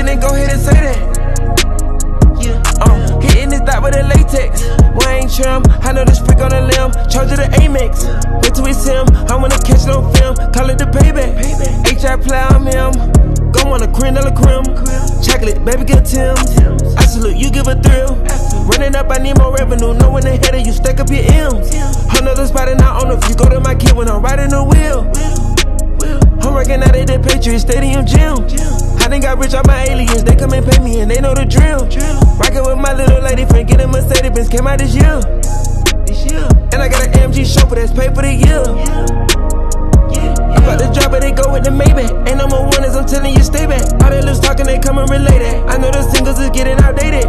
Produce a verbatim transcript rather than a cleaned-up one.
then go ahead and say that. Uh, hitting this dot with a latex. Boy, I ain't trim. I know this freak on the limb. Charge of the Amex. Wait till it's him. I wanna catch it on film. Call it the payback. H I play, I'm him. Go on a creme de la creme. Chocolate, baby, get Tim. I salute, you give a thrill. Running up, I need more revenue. No one ahead of you, stack up your M's. Another spot and I own if you go to my kid when I'm riding the wheel. I'm working out at the Patriot Stadium gym. I done got rich off my aliens. They come and pay me and they know the drill. Rockin' with my little lady friend. Get a Mercedes Benz, came out this year. And I got an A M G chauffeur that's paid for the year. I'm about to drop it, they go with the Maybach. Ain't no more one as I'm telling you, stay back. All that loose talking, they come and relay that. I know the singles is getting outdated.